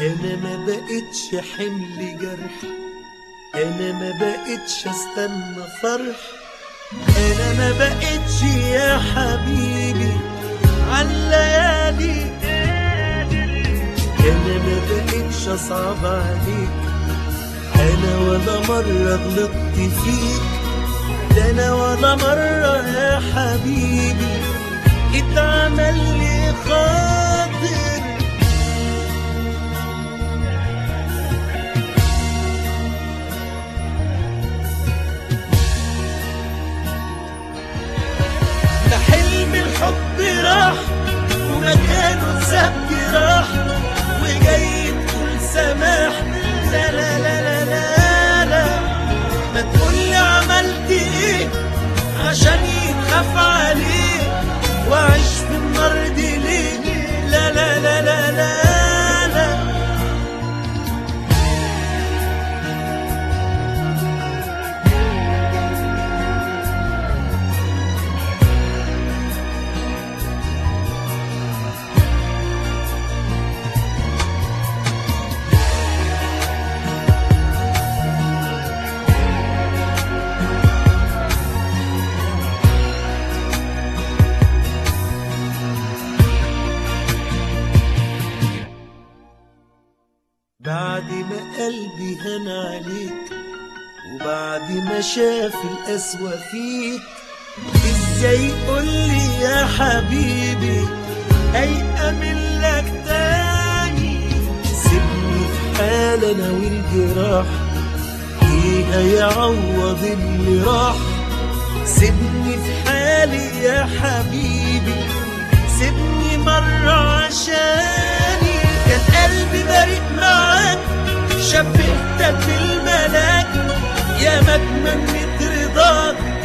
انا ما بقتش حمل جرح، انا ما بقتش استنى فرح، انا ما بقتش يا حبيبي عالليالي، انا ما بقتش اصعب عليك، انا ولا مرة غلطت فيك، ده انا ولا مرة يا حبيبي اتعمل لي خاطر. ده حلم الحب راح ومكانه ساب جراح، وجاي تقول سماح، لا لا لا لا لا لا، ما تقولي عملت ايه عشان يتخاف عليه واعيش في النار دي ليه، لا لا لا لا لا لا. بعد ما قلبي هان عليك وبعد ما شاف القسوة فيك، ازاي قولي يا حبيبي هيأمن لك تاني؟ سيبني في حال انا والجراح، ايه هيعوض اللي راح؟ سيبني في حالي يا حبيبي، سيبني مرة عشاني، كان قلبي بريء معاك، شبهتك بالملاك، يا ما اتمنيت رضاك